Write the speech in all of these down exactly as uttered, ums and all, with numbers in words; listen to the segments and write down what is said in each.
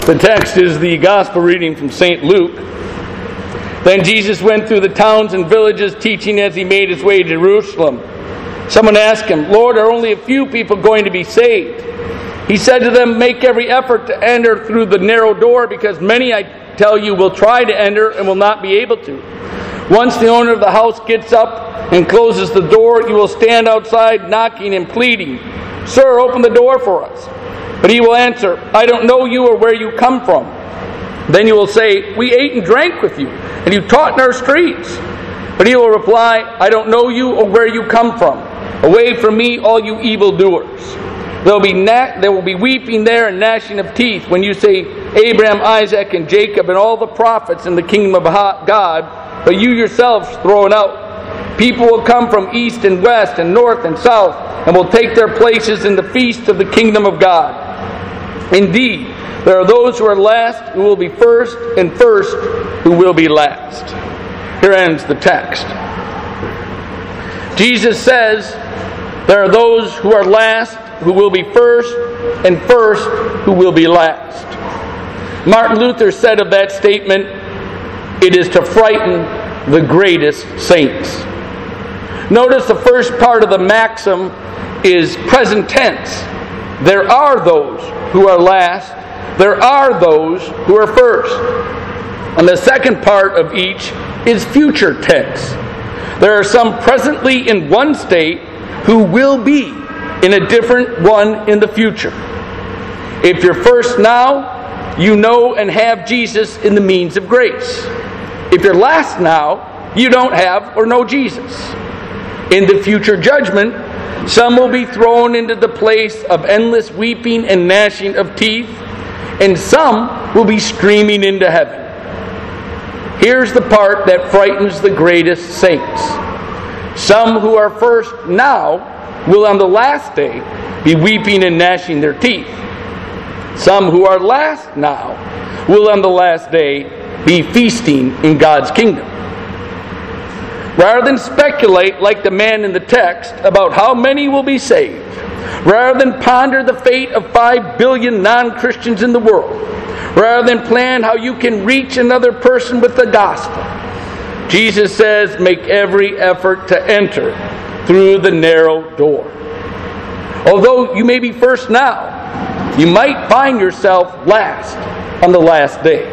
The text is the gospel reading from Saint Luke. Then Jesus went through the towns and villages, teaching as he made his way to Jerusalem. Someone asked him, "Lord, are only a few people going to be saved?" He said to them, "Make every effort to enter through the narrow door, because many, I tell you, will try to enter and will not be able to. Once the owner of the house gets up and closes the door, you will stand outside knocking and pleading, 'Sir, open the door for us.' But he will answer, 'I don't know you or where you come from.' Then you will say, 'We ate and drank with you, and you taught in our streets.' But he will reply, 'I don't know you or where you come from. Away from me, all you evildoers.' There will be na- there will be weeping there and gnashing of teeth when you say, 'Abraham, Isaac, and Jacob, and all the prophets in the kingdom of God, but you yourselves thrown out. People will come from east and west and north and south, and will take their places in the feast of the kingdom of God. Indeed, there are those who are last who will be first, and first who will be last." Here ends the text. Jesus says there are those who are last who will be first, and first who will be last. Martin Luther said of that statement, "It is to frighten the greatest saints." Notice the first part of the maxim is present tense. There are those who are last. There are those who are first. And the second part of each is future tense. There are some presently in one state who will be in a different one in the future. If you're first now, you know and have Jesus in the means of grace. If you're last now, you don't have or know Jesus. In the future judgment, some will be thrown into the place of endless weeping and gnashing of teeth, and some will be streaming into heaven. Here's the part that frightens the greatest saints. Some who are first now will on the last day be weeping and gnashing their teeth. Some who are last now will on the last day be feasting in God's kingdom. Rather than speculate like the man in the text about how many will be saved, rather than ponder the fate of five billion non-Christians in the world, rather than plan how you can reach another person with the gospel, Jesus says, make every effort to enter through the narrow door. Although you may be first now, you might find yourself last on the last day.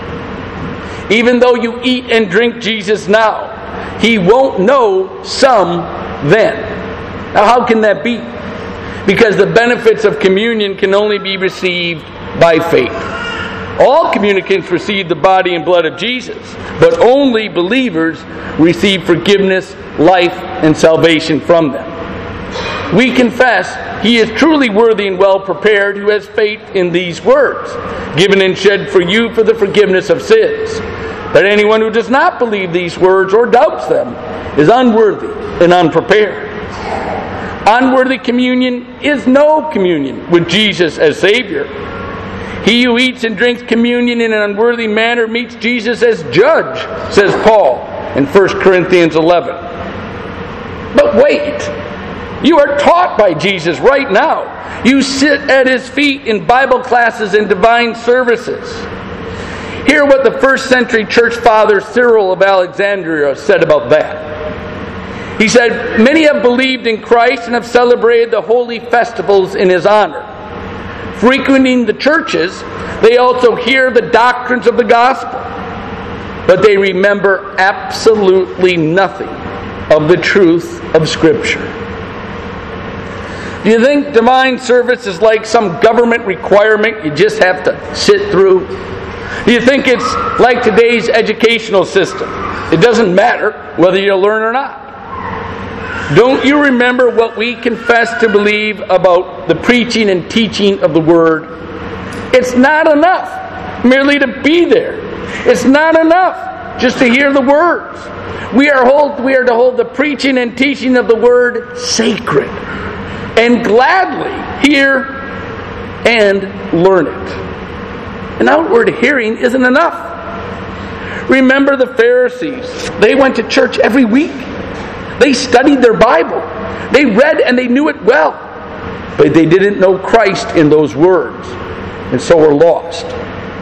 Even though you eat and drink Jesus now, He won't know some then. Now how can that be? Because the benefits of communion can only be received by faith. All communicants receive the body and blood of Jesus, but only believers receive forgiveness, life, and salvation from them. We confess He is truly worthy and well prepared who has faith in these words, given and shed for you for the forgiveness of sins. That anyone who does not believe these words or doubts them is unworthy and unprepared. Unworthy communion is no communion with Jesus as Savior. He who eats and drinks communion in an unworthy manner meets Jesus as judge, says Paul in First Corinthians eleven. But wait, you are taught by Jesus right now. You sit at His feet in Bible classes and divine services. Hear what the first century church father Cyril of Alexandria said about that. He said, "Many have believed in Christ and have celebrated the holy festivals in His honor. Frequenting the churches, they also hear the doctrines of the gospel, but they remember absolutely nothing of the truth of Scripture." Do you think divine service is like some government requirement you just have to sit through? Do you think it's like today's educational system? It doesn't matter whether you learn or not. Don't you remember what we confess to believe about the preaching and teaching of the Word? It's not enough merely to be there. It's not enough just to hear the words. We are, hold, we are to hold the preaching and teaching of the Word sacred and gladly hear and learn it. An outward hearing isn't enough. Remember the Pharisees. They went to church every week. They studied their Bible. They read and they knew it well. But they didn't know Christ in those words, and so were lost.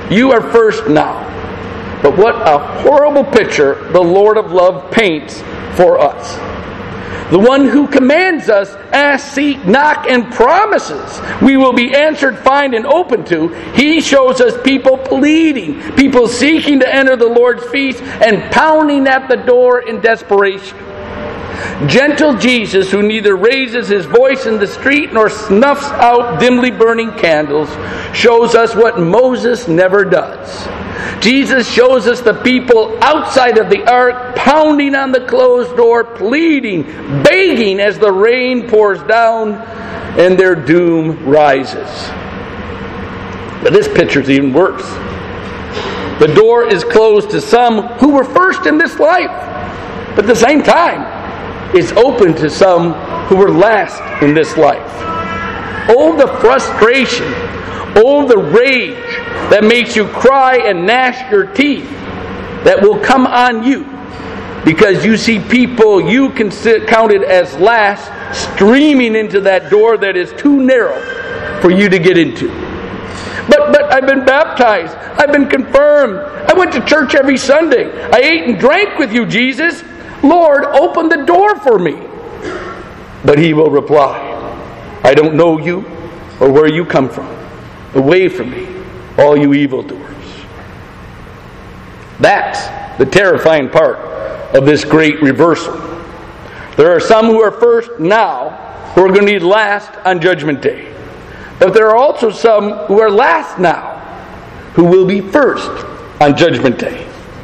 You are first now. But what a horrible picture the Lord of love paints for us. The one who commands us, ask, seek, knock, and promises we will be answered, find, and open to. He shows us people pleading, people seeking to enter the Lord's feast and pounding at the door in desperation. Gentle Jesus, who neither raises his voice in the street nor snuffs out dimly burning candles, shows us what Moses never does. Jesus shows us the people outside of the ark pounding on the closed door, pleading, begging as the rain pours down and their doom rises. But this picture's even worse. The door is closed to some who were first in this life, but at the same time, it's open to some who were last in this life. Oh, the frustration. Oh, the rage that makes you cry and gnash your teeth that will come on you because you see people you consider, counted as last streaming into that door that is too narrow for you to get into. But but I've been baptized. I've been confirmed. I went to church every Sunday. I ate and drank with you, Jesus. Lord, open the door for me. But he will reply, I don't know you or where you come from. Away from me, all you evildoers. That's the terrifying part of this great reversal. There are some who are first now who are going to be last on Judgment Day. But there are also some who are last now who will be first on Judgment Day.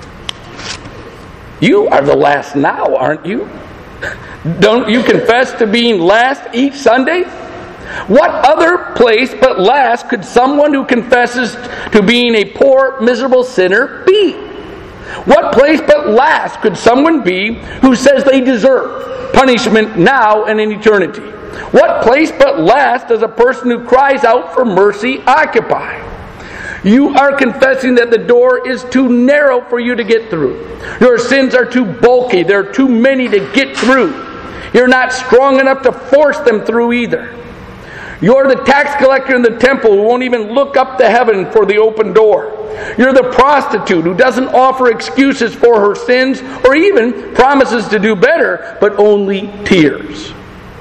You are the last now, aren't you? Don't you confess to being last each Sunday? What other place but last could someone who confesses to being a poor, miserable sinner be? What place but last could someone be who says they deserve punishment now and in eternity? What place but last does a person who cries out for mercy occupy? You are confessing that the door is too narrow for you to get through. Your sins are too bulky. There are too many to get through. You're not strong enough to force them through either. You're the tax collector in the temple who won't even look up to heaven for the open door. You're the prostitute who doesn't offer excuses for her sins or even promises to do better, but only tears.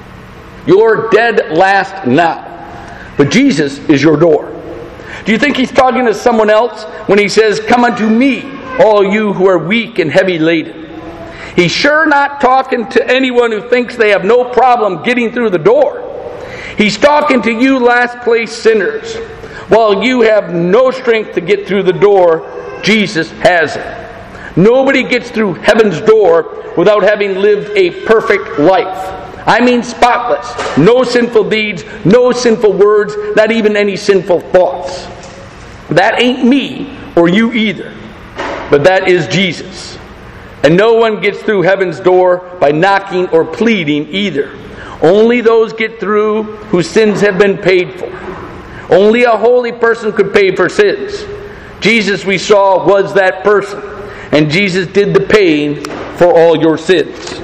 You're dead last now. But Jesus is your door. Do you think he's talking to someone else when he says, come unto me, all you who are weak and heavy laden? He's sure not talking to anyone who thinks they have no problem getting through the door. He's talking to you last place sinners. While you have no strength to get through the door, Jesus has it. Nobody gets through heaven's door without having lived a perfect life. I mean spotless. No sinful deeds, no sinful words, not even any sinful thoughts. That ain't me or you either. But that is Jesus. And no one gets through heaven's door by knocking or pleading either. Only those get through whose sins have been paid for. Only a holy person could pay for sins. Jesus, we saw, was that person. And Jesus did the paying for all your sins.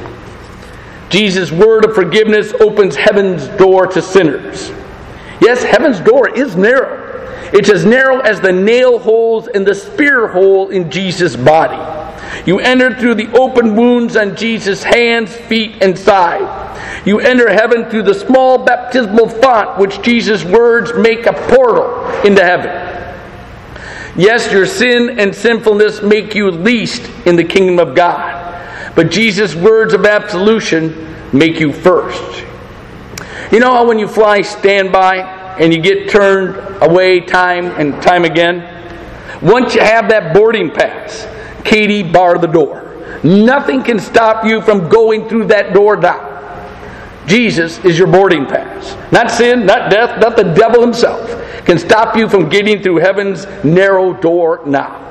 Jesus' word of forgiveness opens heaven's door to sinners. Yes, heaven's door is narrow. It's as narrow as the nail holes in the spear hole in Jesus' body. You enter through the open wounds on Jesus' hands, feet, and side. You enter heaven through the small baptismal font which Jesus' words make a portal into heaven. Yes, your sin and sinfulness make you least in the kingdom of God. But Jesus' words of absolution make you first. You know how when you fly standby and you get turned away time and time again? Once you have that boarding pass, Katie, bar the door. Nothing can stop you from going through that door now. Jesus is your boarding pass. Not sin, not death, not the devil himself can stop you from getting through heaven's narrow door now.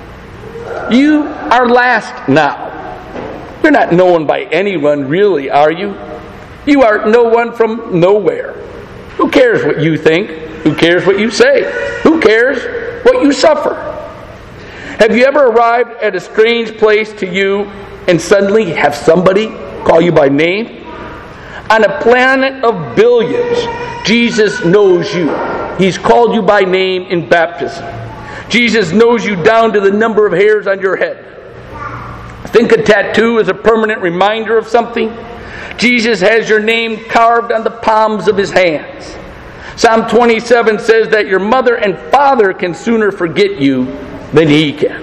You are last now. You're not known by anyone, really, are you? You are no one from nowhere. Who cares what you think? Who cares what you say? Who cares what you suffer? Have you ever arrived at a strange place to you and suddenly have somebody call you by name? On a planet of billions, Jesus knows you. He's called you by name in baptism. Jesus knows you down to the number of hairs on your head. Think a tattoo is a permanent reminder of something? Jesus has your name carved on the palms of his hands. Psalm twenty-seven says that your mother and father can sooner forget you than he can.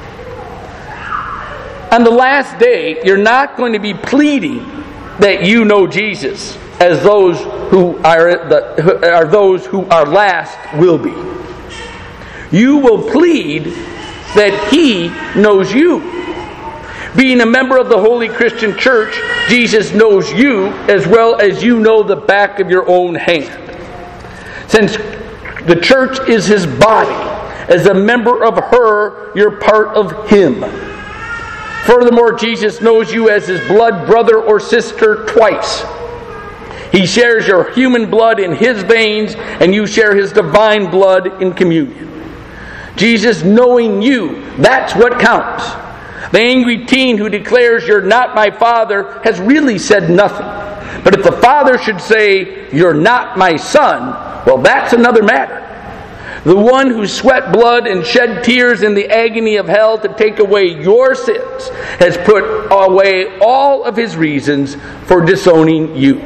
On the last day, you're not going to be pleading that you know Jesus, as those who are, the, are those who are last will be. You will plead that he knows you. Being a member of the Holy Christian Church, Jesus knows you as well as you know the back of your own hand. Since the church is his body, as a member of her, you're part of him. Furthermore, Jesus knows you as his blood brother or sister twice. He shares your human blood in his veins, and you share his divine blood in communion. Jesus knowing you, that's what counts. The angry teen who declares you're not my father has really said nothing. But if the father should say, you're not my son, well, that's another matter. The one who sweat blood and shed tears in the agony of hell to take away your sins has put away all of his reasons for disowning you.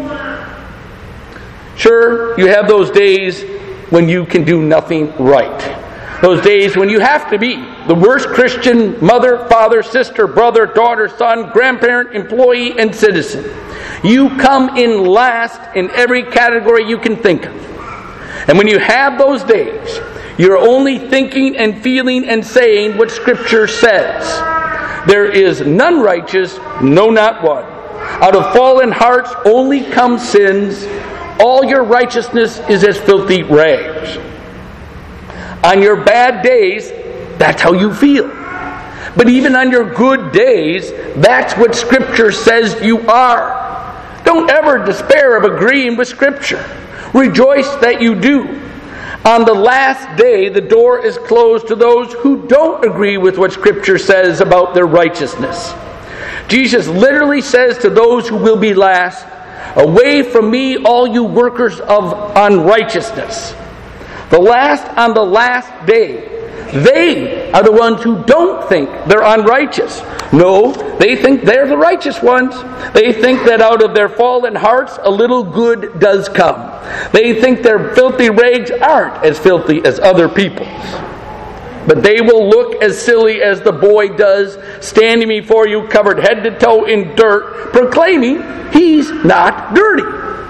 Sure, you have those days when you can do nothing right. Those days when you have to be the worst Christian mother, father, sister, brother, daughter, son, grandparent, employee, and citizen. You come in last in every category you can think of. And when you have those days, you're only thinking and feeling and saying what Scripture says. There is none righteous, no, not one. Out of fallen hearts only come sins. All your righteousness is as filthy rags. On your bad days, that's how you feel. But even on your good days, that's what Scripture says you are. Don't ever despair of agreeing with Scripture. Rejoice that you do. On the last day, the door is closed to those who don't agree with what Scripture says about their righteousness. Jesus literally says to those who will be last, "Away from me, all you workers of unrighteousness." The last on the last day, they are the ones who don't think they're unrighteous. No, they think they're the righteous ones. They think that out of their fallen hearts, a little good does come. They think their filthy rags aren't as filthy as other people's. But they will look as silly as the boy does, standing before you covered head to toe in dirt, proclaiming he's not dirty.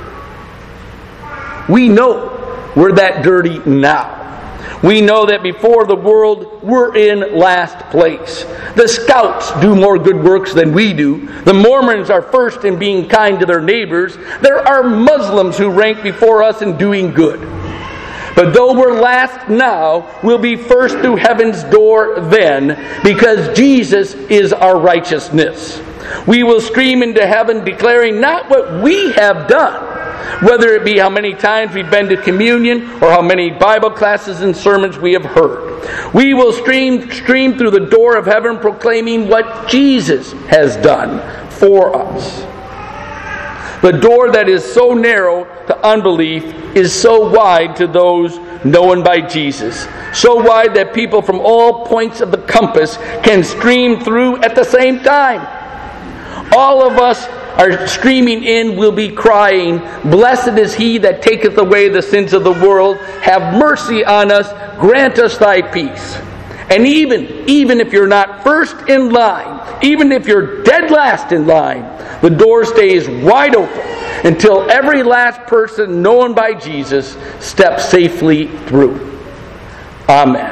We know we're that dirty now. We know that before the world, we're in last place. The Scouts do more good works than we do. The Mormons are first in being kind to their neighbors. There are Muslims who rank before us in doing good. But though we're last now, we'll be first through heaven's door then, because Jesus is our righteousness. We will stream into heaven declaring not what we have done, whether it be how many times we've been to communion or how many Bible classes and sermons we have heard. We will stream, stream through the door of heaven proclaiming what Jesus has done for us. The door that is so narrow to unbelief is so wide to those known by Jesus. So wide that people from all points of the compass can stream through at the same time. All of us are streaming in will be crying, "Blessed is he that taketh away the sins of the world. Have mercy on us. Grant us thy peace." And even, even if you're not first in line, even if you're dead last in line, the door stays wide open until every last person known by Jesus steps safely through. Amen.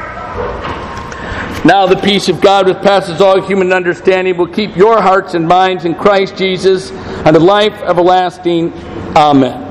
Now the peace of God, which passes all human understanding, will keep your hearts and minds in Christ Jesus unto life everlasting. Amen.